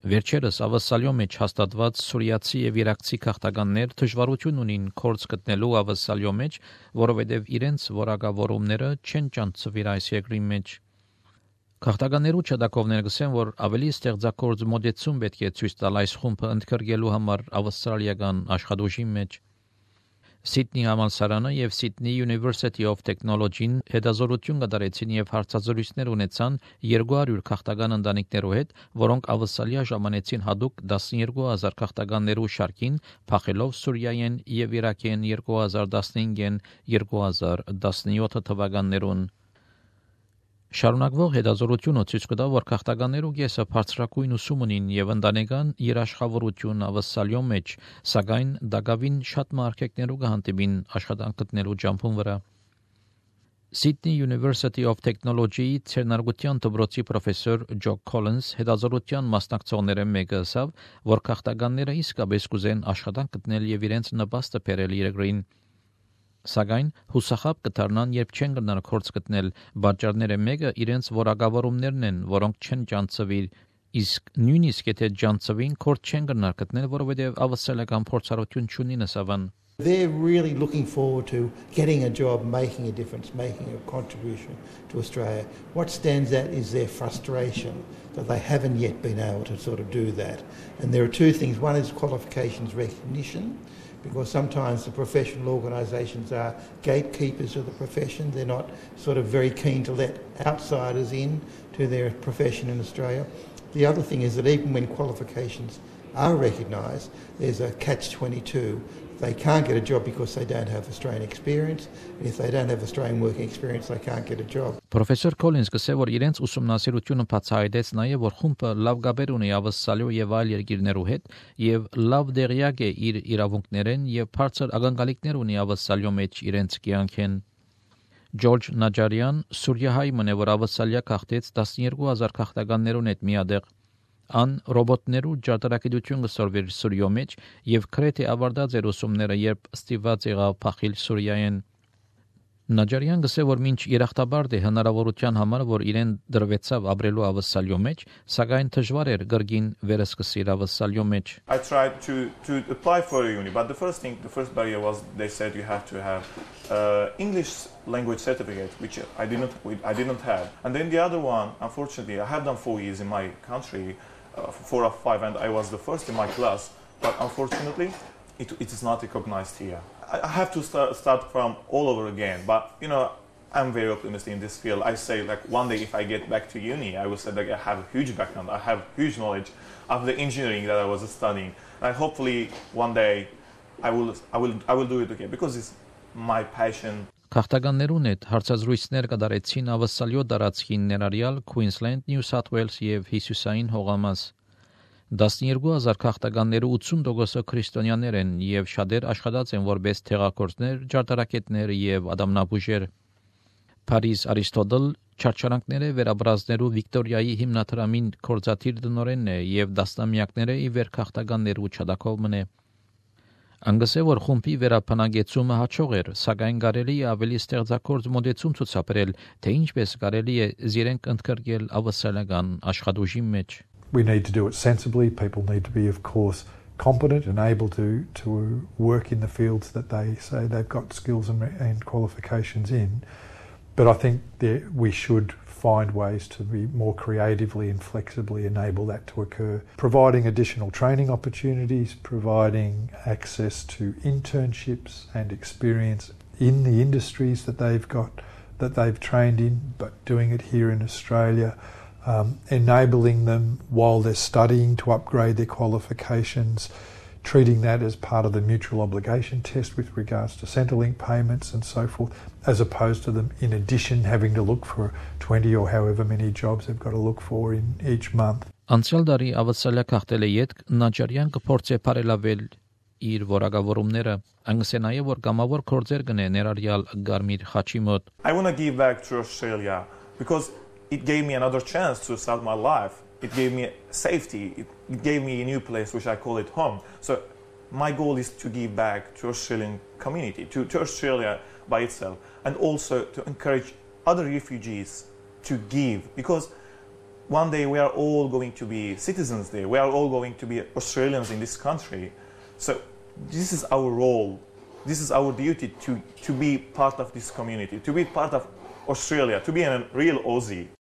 Վերջերս Ավասսալյո մեջ հաստատված սուրիացի եւ իրաքցի քաղաքականներ դժվարություն ունին կորց գտնելու Ավասսալյո մեջ, որովհետեւ իրենց որակավորումները չեն ճանաչվիր այս երկրի մեջ։ Քաղաքականներու չդակովներ գսեն, որ ավելի ստեղծագործ մոդեցում պետք է ցույց տալ այս խումբը ընդգրկելու համար ավստրալիական աշխատուժի մեջ։ Սիդնի համալսարանը եւ Sydney University of Technology-ն հետազոտություն կատարեցին եւ հարցազրույցներ ունեցան 200 քաղաքական ընտանիքներու հետ, որոնք ավսալիա ժամանեցին հadoop 12000 քաղաքականներու շարքին, փախելով Սուրիայեն եւ Իրաքեն 2015-ին 2017 թվականներուն։ Շարունակվող հետազոտությունը ցույց կտա, որ քաղաքականներու կեսը բարձրակույն ուսում ունին եւ ընտանեկան երաշխավորություն ավսալյո մեջ, սակայն դակավին շատ մարգեկներու կհանդիպին աշխատանք գտնելու ճամփուն վրա։ Sydney University of Technology-ի ցերնարգության դպրոցի պրոֆեսոր Ջո Քոլինս հետազոտության մասնակցողները մեկը ասավ, որ քաղաքականները իսկապես կուզեն աշխատանք գտնել եւ իրենց նպաստը բերել երկրին։ Սակայն հուսախապ կդառնան, երբ չեն գնալ կորց գտնել, բաժարները մեկը իրենց որակավորումներն են, որոնք չեն ճանաչվի, իսկ նույնիսկ եթե ճանաչվին, կորց չեն գնալ գտնել, որովհետև ավսալական փորձառություն չունին ասավան։ They're really looking forward to getting a job, making a difference, making a contribution to Australia. What stands out is their frustration that they haven't yet been able to sort of do that. And there are two things. One is qualifications recognition, because sometimes the professional organisations are gatekeepers of the profession. They're not sort of very keen to let outsiders in to their profession in Australia. The other thing is that even when qualifications are recognised, there's a catch-22. They can't get a job because they don't have Australian experience, and if they don't have Australian working experience, they can't get a job. Պրոֆեսոր Քոլինս կսե, որ իրենց ուսումնասիրությունը բացահայտեց նաև, որ խումբը լավ գաբեր ունի ավսալյո եւ այլ երկիրներու հետ եւ լավ դեղյակ է իր իրավունքներեն եւ բարձր ակնկալիքներ ունի ավսալյո մեջ իրենց կյանքեն։ Ջորջ Նաջարյան Սուրիահայ մնե, որ ավսալյա քաղտեց 12000 քաղաքականներուն հետ միադեղ Ան ռոբոտներու ջարդարակետություն կսորվեր Սուրիո մեջ եւ քրեթե ավարտած էր ուսումները, երբ ստիված եղավ փախիլ Սուրիայեն։ Նաջարյան գսե, որ մինչ երախտաբարդ է հնարավորության համար, որ իրեն դրվեցավ ապրելու ավսալյո մեջ, սակայն դժվար էր գրգին վերսկսիր ավսալյո մեջ։ I tried to apply for a uni, but the first barrier was they said you have to have English language certificate, which I did not have. And then the other one, unfortunately, I have done 4 years in my country, 4 or 5, and I was the first in my class, but unfortunately, it is not recognized here. I have to start from all over again, but you know, I'm very optimistic in this field. I say like one day if I get back to uni, I will say that I have a huge background, I have huge knowledge of the engineering that I was studying, and hopefully one day I will do it again because it's my passion. Քաղաքականներուն հետ հարցազրույցներ կդարեցին ավսալյո դարածքին ներառյալ Queensland, New South Wales եւ Հիսուսային հողամաս։ 12000 քաղաքականներու 80%-ը քրիստոնյաներ են եւ շատեր աշխատած են որպես թեղակորձներ, ջարդարակետներ եւ ադամնաբուժեր։ Փարիզ Արիստոտել չարչարանքները վերաբրազներու Վիկտորիայի հիմնադրամին կորզաթիր դնորենն է եւ դասնամյակները ի վեր քաղաքականներու չդակով մնե։ Անգսե որ խումբի վերապանագեցումը հաջող էր, սակայն կարելի է ավելի ստեղծագործ մոդեցում ցուցաբերել, թե ինչպես կարելի է զիրենք ընդգրկել ավսալական աշխատուժի մեջ։ We need to do it sensibly. People need to be, of course, competent and able to work in the fields that they say they've got skills and qualifications in. But I think we should find ways to be more creatively and flexibly enable that to occur, providing additional training opportunities, providing access to internships and experience in the industries that they've trained in, but doing it here in Australia, enabling them while they're studying to upgrade their qualifications, treating that as part of the mutual obligation test with regards to Centrelink payments and so forth, as opposed to them in addition having to look for 20 or however many jobs they've got to look for in each month. Անցյալ տարի ավսալյա քաղտել է յետք Նաջարյան կփորձե բարելավել իր որակավորումները, անգսե նաև որ կամավոր կորձեր կնե ներառյալ Գարմիր Խաչի մոտ։ I want to give back to Australia because it gave me another chance to start my life. It gave me safety. It gave me a new place, which I call it home. So my goal is to give back to Australian community, to Australia by itself, and also to encourage other refugees to give. Because one day we are all going to be citizens there. We are all going to be Australians in this country. So this is our role. This is our duty to be part of this community, to be part of Australia, to be a real Aussie.